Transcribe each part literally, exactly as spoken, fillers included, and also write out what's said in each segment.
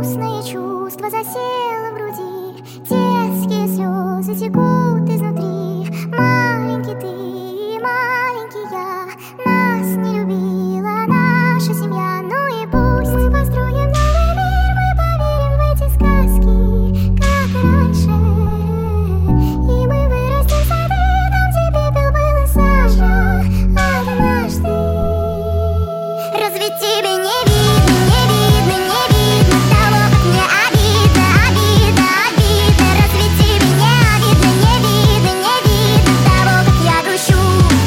грустное чувство засело в груди, детские слезы текут изнутри. Маленький ты, маленький я, нас не любила наша семья. Ну и пусть мы построим новый мир, мы поверим в эти сказки, как раньше. И мы вырастем в сады, там, где пепел был и сажа. Однажды разве тебе не видно, не видно, не видно того, как мне обидно, обидно, обидно? Разве тебе не обидно, не видно, не видно того, как я грущу?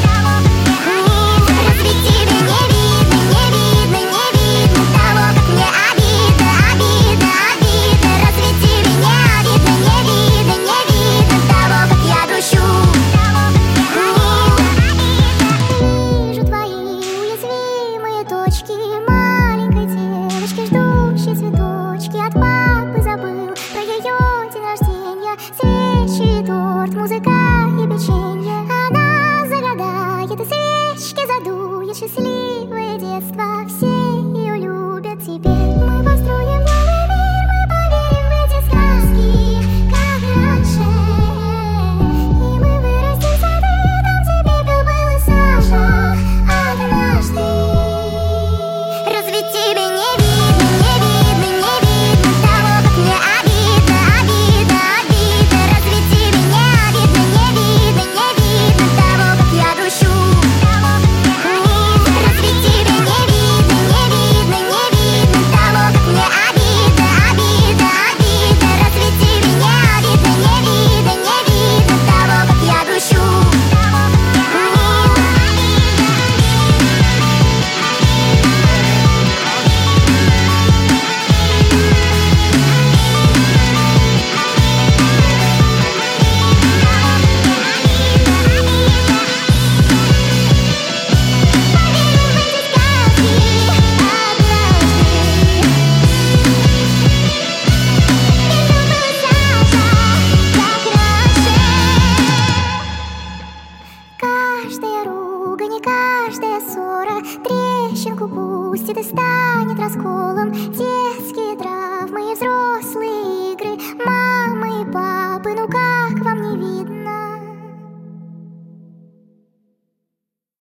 Разве тебе не видно, не видно, не видно того, как мне обидно, обидно, обидно? Разве тебе не обидно, не видно, не видно того, как я грущу? Вижу твои уязвимые точки маленькой девочки, ждущей цветочки. От папы забыл про ее день рождения, свечи, торт, музыка и печенье. Она загадает и свечки задует, счастливое детство, все ее любят теперь. Мы построим новый мир, мы поверим в эти сказки, как раньше. И мы вырастем в сады, там, где пепел был и сажа. Однажды разве тебе не видно, не видно, не видно того, как мне обидно, обидно, обидно? Разве тебе не обидно, не видно, не видно того, как я грущу? Разве тебе не видно, не видно, не видно того, как мне обидно, обидно, обидно? Разве тебе не обидно, не видно, не видно того, как я грущу? Каждая ругань и каждая ссора трещинку пустит и станет расколом. Детские травмы и взрослые